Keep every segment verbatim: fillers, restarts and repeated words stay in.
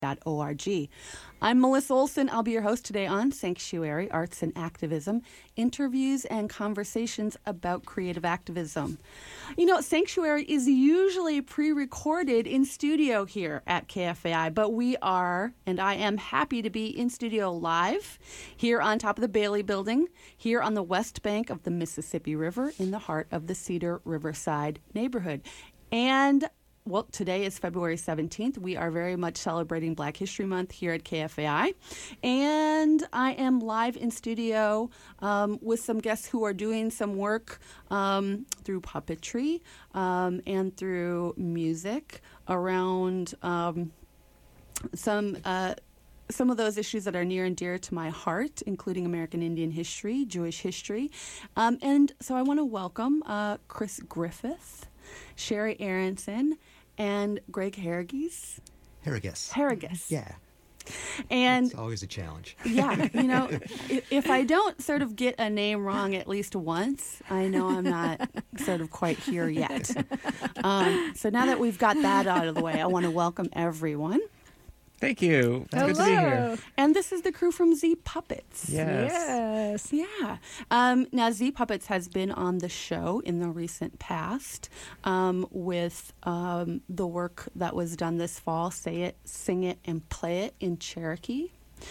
dot org. I'm Melissa Olson. I'll be your host today on Sanctuary, Arts and Activism, interviews and conversations about creative activism. You know, Sanctuary is usually pre-recorded in studio here at K F A I, but we are, and I am happy to be in studio live here on top of the Bailey Building, here on the west bank of the Mississippi River in the heart of the Cedar Riverside neighborhood. And well, today is February seventeenth. We are very much celebrating Black History Month here at K F A I. And I am live in studio um, with some guests who are doing some work um, through puppetry um, and through music around um, some uh, some of those issues that are near and dear to my heart, including American Indian history, Jewish history. Um, and so I want to welcome uh, Chris Griffith, Sherry Aronson, and Greg Harriges. Harriges. Harriges. Yeah. And it's always a challenge. Yeah, you know, if, if I don't sort of get a name wrong at least once, I know I'm not sort of quite here yet. Um, so now that we've got that out of the way, I want to welcome everyone. Thank you. It's Hello. good to be here. And this is the crew from Z Puppets. Yes. Yes. Yeah. Um, now, Z Puppets has been on the show in the recent past um, with um, the work that was done this fall, Say It, Sing It, and Play It in Cherokee.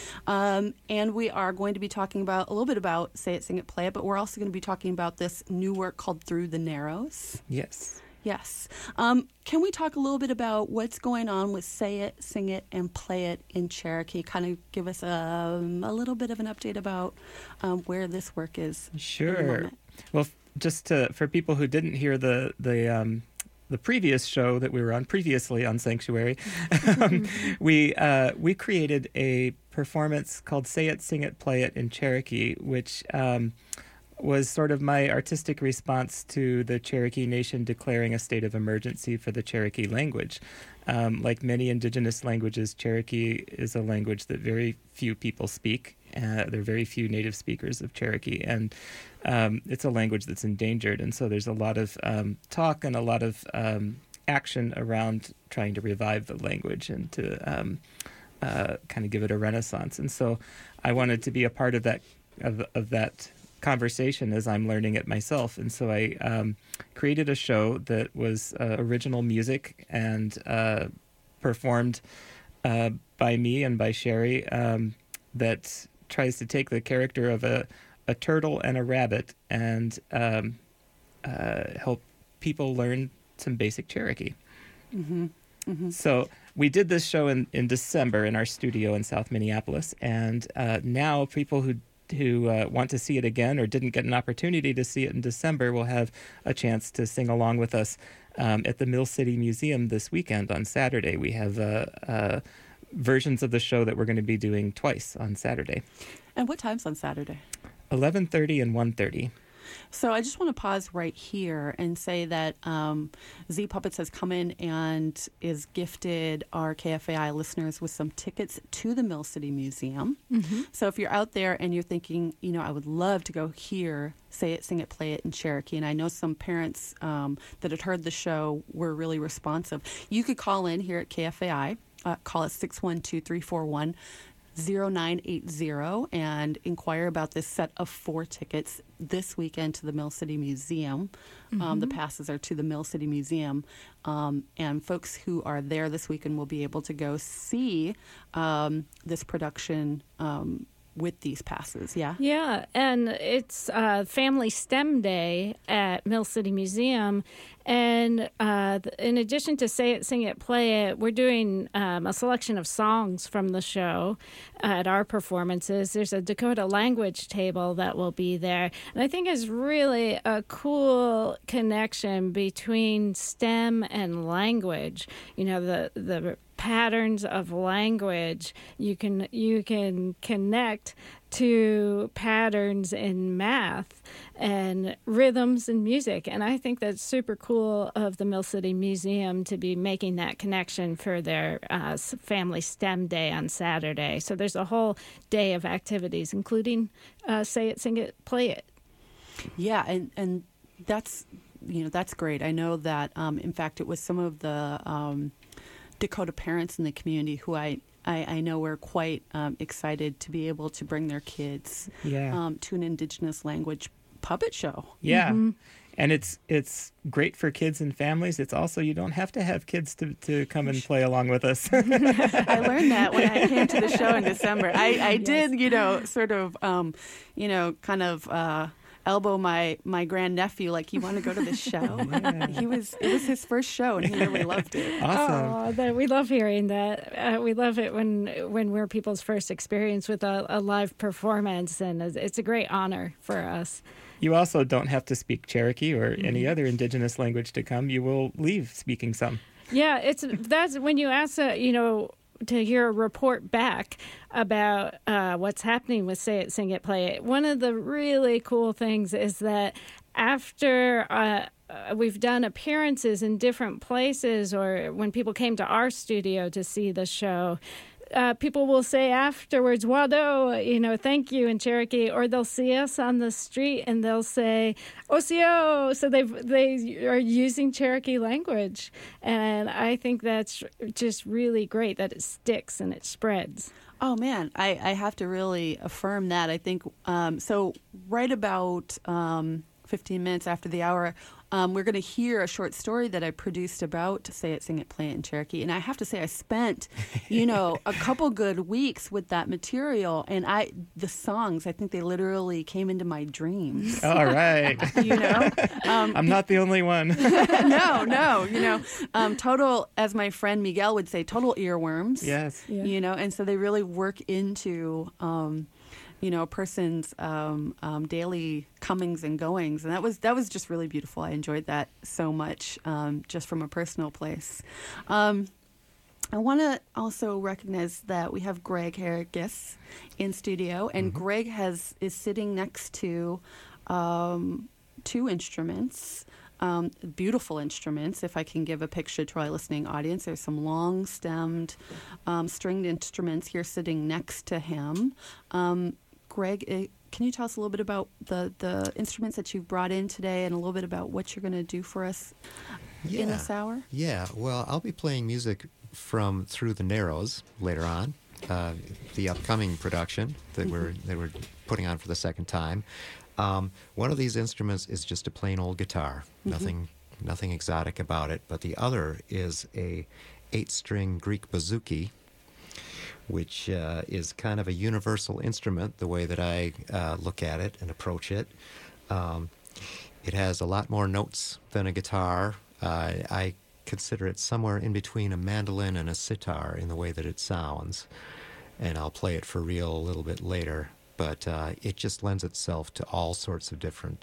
Um, and we are going to be talking about a little bit about Say It, Sing It, Play It, but we're also going to be talking about this new work called Through the Narrows. Yes. Yes. Um, can we talk a little bit about what's going on with Say It, Sing It, and Play It in Cherokee? Kind of give us um, a little bit of an update about um, where this work is. Sure. Well, f- just to, for people who didn't hear the the um, the previous show that we were on previously on Sanctuary, um, we uh, we created a performance called Say It, Sing It, Play It in Cherokee, which um, was sort of my artistic response to the Cherokee Nation declaring a state of emergency for the Cherokee language. Um, like many indigenous languages, Cherokee is a language that very few people speak. Uh, there are very few native speakers of Cherokee, and um, it's a language that's endangered. And so there's a lot of um, talk and a lot of um, action around trying to revive the language and to um, uh, kind of give it a renaissance. And so I wanted to be a part of that of, of that conversation as I'm learning it myself. And so I um, created a show that was uh, original music and uh, performed uh, by me and by Sherry um, that tries to take the character of a, a turtle and a rabbit and um, uh, help people learn some basic Cherokee. Mm-hmm. Mm-hmm. So we did this show in, in December in our studio in South Minneapolis, and uh, now people who who uh, want to see it again or didn't get an opportunity to see it in December will have a chance to sing along with us um, at the Mill City Museum this weekend on Saturday. We have uh, uh, versions of the show that we're going to be doing twice on Saturday. And what time's on Saturday? eleven thirty and one thirty. So I just want to pause right here and say that um, Z Puppets has come in and is gifted our K F A I listeners with some tickets to the Mill City Museum. Mm-hmm. So if you're out there and you're thinking, you know, I would love to go hear Say It, Sing It, Play It in Cherokee, and I know some parents um, that had heard the show were really responsive, you could call in here at K F A I. Uh, call us six one two, three four one, zero nine eight zero and inquire about this set of four tickets this weekend to the Mill City Museum. Mm-hmm. Um, the passes are to the Mill City Museum. Um, and folks who are there this weekend will be able to go see um, this production um, with these passes, yeah? Yeah, and it's uh, Family STEM Day at Mill City Museum. And uh, in addition to Say It, Sing It, Play It, we're doing um, a selection of songs from the show at our performances. There's a Dakota language table that will be there. And I think it's really a cool connection between STEM and language. You know, the the patterns of language, you can you can connect to patterns in math and rhythms and music. And I think that's super cool of the Mill City Museum to be making that connection for their uh, Family STEM Day on Saturday. So there's a whole day of activities, including uh, Say It, Sing It, Play It. Yeah, and, and that's, you know, that's great. I know that, um, in fact, it was some of the um, Dakota parents in the community who I I, I know we're quite um, excited to be able to bring their kids Yeah. um, to an Indigenous language puppet show. Yeah. Mm-hmm. And it's it's great for kids and families. It's also, you don't have to have kids to, to come and play along with us. I learned that when I came to the show in December. I, I did, you know, sort of, um, you know, kind of uh, elbow my, my grandnephew, like, you want to go to this show? Yeah. He was, it was his first show, and he really loved it. Awesome. Oh, that, we love hearing that. Uh, we love it when when we're people's first experience with a, a live performance, and it's a great honor for us. You also don't have to speak Cherokee or any other Indigenous language to come. You will leave speaking some. Yeah, it's that's when you ask, uh, you know, to hear a report back about uh, what's happening with Say It, Sing It, Play It. One of the really cool things is that after uh, uh, we've done appearances in different places, or when people came to our studio to see the show, Uh, people will say afterwards, "Wado," you know, thank you in Cherokee, or they'll see us on the street and they'll say "Osio." So they they are using Cherokee language, and I think that's just really great that it sticks and it spreads. Oh, man, I, I have to really affirm that. I think, um, so right about um, fifteen minutes after the hour, Um, we're going to hear a short story that I produced about Say It, Sing It, Play It in Cherokee. And I have to say, I spent, you know, a couple good weeks with that material. And I, the songs, I think they literally came into my dreams. All right. You know? Um, I'm not the only one. no, no, you know, um, total, as my friend Miguel would say, total earworms. Yes. Yeah. You know, and so they really work into, um, you know, a person's um, um, daily comings and goings, and that was that was just really beautiful. I enjoyed that so much, um, just from a personal place. Um, I want to also recognize that we have Greg Hargis in studio, and mm-hmm. Greg has is sitting next to um, two instruments. Um, beautiful instruments, if I can give a picture to our listening audience. There's some long-stemmed um, stringed instruments here sitting next to him. Um, Greg, uh, can you tell us a little bit about the, the instruments that you've brought in today, and a little bit about what you're going to do for us yeah. in this hour? Yeah, well, I'll be playing music from Through the Narrows later on, uh, the upcoming production that mm-hmm. we're that we're putting on for the second time. Um, one of these instruments is just a plain old guitar, mm-hmm. nothing nothing exotic about it, but the other is a eight-string Greek bouzouki, which uh, is kind of a universal instrument, the way that I uh, look at it and approach it. Um, it has a lot more notes than a guitar. Uh, I consider it somewhere in between a mandolin and a sitar in the way that it sounds, and I'll play it for real a little bit later. But uh, it just lends itself to all sorts of different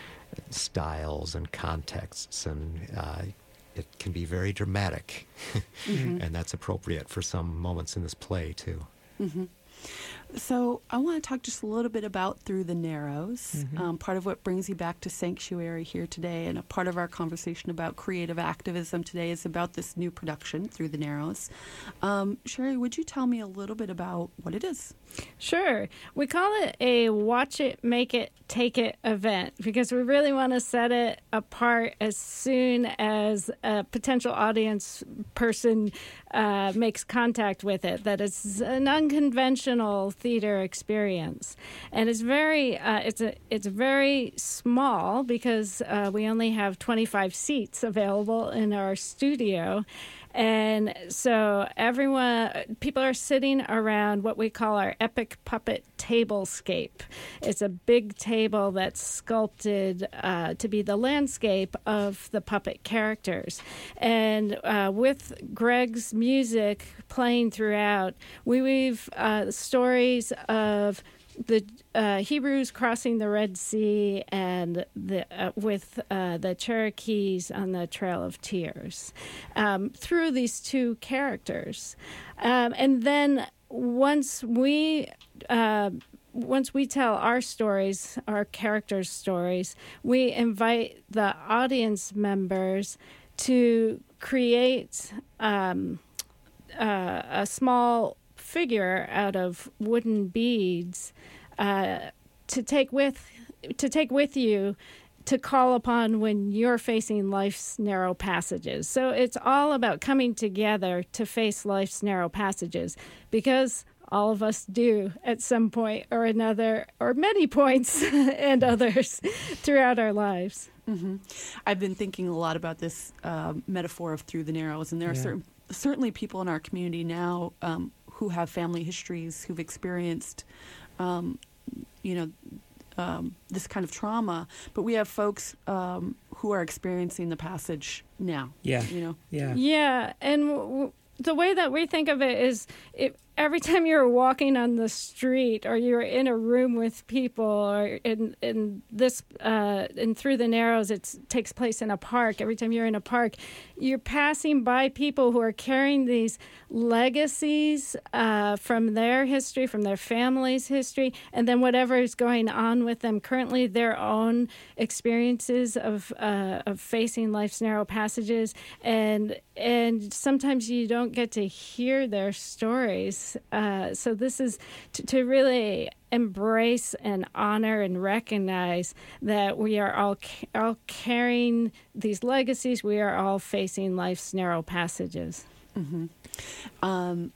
styles and contexts, and uh, it can be very dramatic, mm-hmm. and that's appropriate for some moments in this play, too. Mm-hmm. So I want to talk just a little bit about Through the Narrows, mm-hmm. um, part of what brings you back to Sanctuary here today, and a part of our conversation about creative activism today is about this new production, Through the Narrows. Um, Sherry, would you tell me a little bit about what it is? Sure. We call it a watch it, make it, take it event because we really want to set it apart as soon as a potential audience person uh, makes contact with it, that it's an unconventional theater experience. And it's very uh, it's a it's very small because uh, we only have twenty-five seats available in our studio. And so everyone, people are sitting around what we call our epic puppet tablescape. It's a big table that's sculpted uh, to be the landscape of the puppet characters. And uh, with Greg's music playing throughout, we weave uh, stories of the uh, Hebrews crossing the Red Sea and the uh, with uh, the Cherokees on the Trail of Tears um, through these two characters. Um, and then once we uh, once we tell our stories, our characters' stories, we invite the audience members to create um, uh, a small figure out of wooden beads uh, to take with to take with you to call upon when you're facing life's narrow passages. So it's all about coming together to face life's narrow passages, because all of us do at some point or another, or many points and others throughout our lives. Mm-hmm. I've been thinking a lot about this um, metaphor of through the narrows, and there are Yeah. certain, certainly people in our community now um, who have family histories, who've experienced, um, you know, um, this kind of trauma. But we have folks um, who are experiencing the passage now. Yeah. You know. Yeah. Yeah, and w- w- the way that we think of it is, it, every time you're walking on the street, or you're in a room with people, or in in this uh, and through the narrows, it takes place in a park. Every time you're in a park, you're passing by people who are carrying these legacies uh, from their history, from their family's history, and then whatever is going on with them currently, their own experiences of uh, of facing life's narrow passages, and and sometimes you don't get to hear their stories. Uh, so this is to, to really embrace and honor and recognize that we are all ca- all carrying these legacies. We are all facing life's narrow passages. Mm-hmm. Um,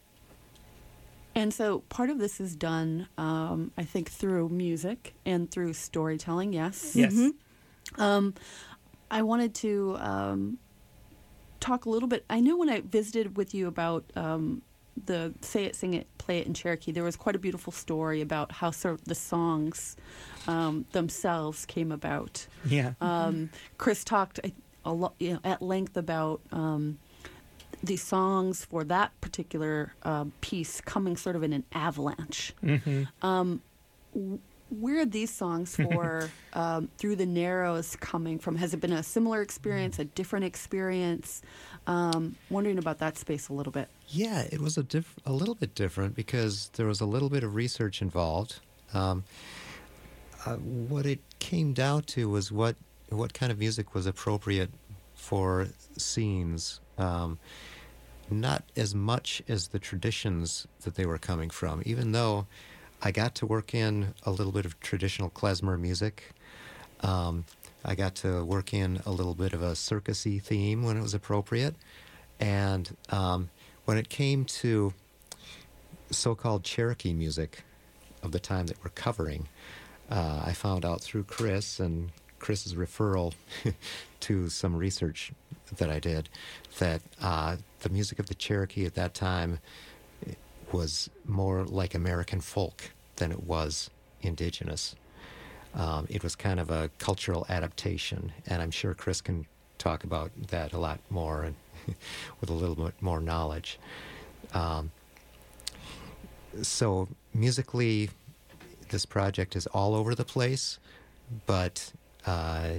and so part of this is done, um, I think, through music and through storytelling. Yes. Yes. Mm-hmm. Um, I wanted to um, talk a little bit. I know when I visited with you about um, the Say It, Sing It, Play It in Cherokee, there was quite a beautiful story about how sort of the songs um, themselves came about. Yeah. Um, Chris talked a, a lot, you know, at length about um, the songs for that particular uh, piece coming sort of in an avalanche. Mm-hmm. Um, w- where are these songs for um, Through the Narrows coming from? Has it been a similar experience, a different experience? Um, wondering about that space a little bit. Yeah, it was a diff- a little bit different because there was a little bit of research involved. Um, uh, what it came down to was what what kind of music was appropriate for scenes. Um, not as much as the traditions that they were coming from, even though I got to work in a little bit of traditional klezmer music. Um, I got to work in a little bit of a circus-y theme when it was appropriate. And um, when it came to so-called Cherokee music of the time that we're covering, uh, I found out through Chris and Chris's referral to some research that I did that uh, the music of the Cherokee at that time was more like American folk than it was indigenous. Um, it was kind of a cultural adaptation, and I'm sure Chris can talk about that a lot more and with a little bit more knowledge. Um, so musically, this project is all over the place, but uh,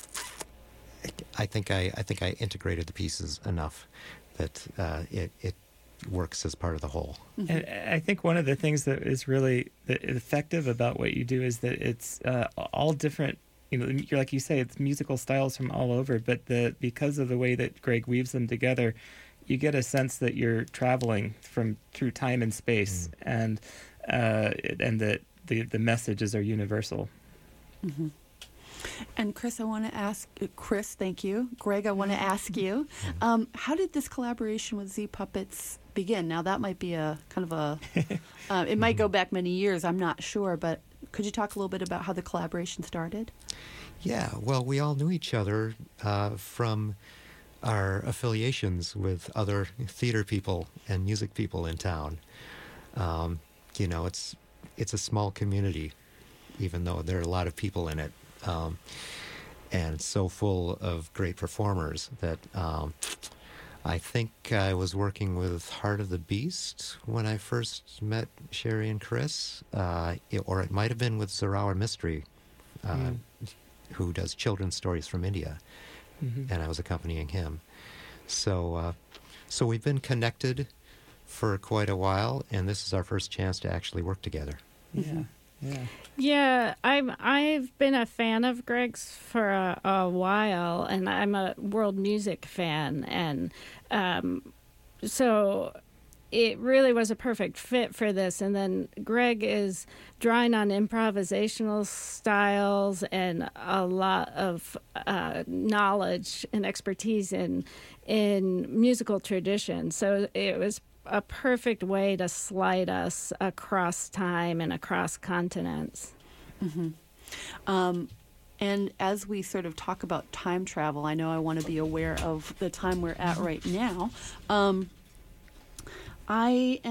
I think I, I think I integrated the pieces enough that uh, it, it works as part of the whole. And I think one of the things that is really effective about what you do is that it's uh, all different. You know, you're like you say, it's musical styles from all over, but the because of the way that Greg weaves them together, you get a sense that you're traveling from through time and space, mm. and uh, and that the the messages are universal. Mm-hmm. And Chris, I want to ask, Chris, thank you. Greg, I want to ask you, um, how did this collaboration with Z Puppets begin? Now, that might be a kind of a, uh, it might go back many years, I'm not sure, but could you talk a little bit about how the collaboration started? Yeah, well, we all knew each other uh, from our affiliations with other theater people and music people in town. Um, you know, it's it's a small community, even though there are a lot of people in it. Um, and so full of great performers that um, I think I was working with Heart of the Beast when I first met Sherry and Chris, uh, it, or it might have been with Zorawar Mystery, uh, mm. who does children's stories from India, mm-hmm. and I was accompanying him. So, uh, so we've been connected for quite a while, and this is our first chance to actually work together. Yeah. Yeah. Yeah, I'm. I've been a fan of Greg's for a, a while, and I'm a world music fan, and um, so it really was a perfect fit for this. And then Greg is drawing on improvisational styles and a lot of uh, knowledge and expertise in in musical tradition. So it was a perfect way to slide us across time and across continents. Mm-hmm. Um, and as we sort of talk about time travel, I know I want to be aware of the time we're at right now. Um, I am